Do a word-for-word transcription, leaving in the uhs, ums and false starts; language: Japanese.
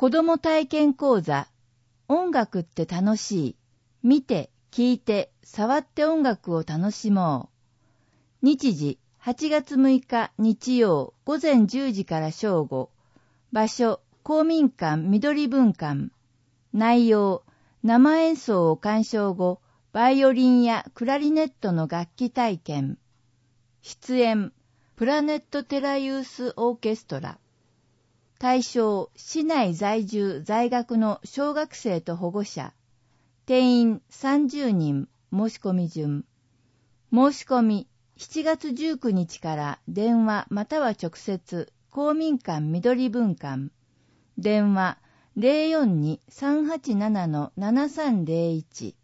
子供体験講座、音楽って楽しい。見て、聞いて、触って音楽を楽しもう。日時、はちがつむいか日曜午前じゅうじから正午。場所、公民館緑文館。内容、生演奏を鑑賞後、バイオリンやクラリネットの楽器体験。出演、プラネットテラユースオーケストラ。対象、市内在住在学の小学生と保護者。定員さんじゅうにん、申し込み順。申し込み、しちがつじゅうくにちから電話または直接、公民館緑文館。電話 ゼロよんに さんはちなな ななさんゼロいち。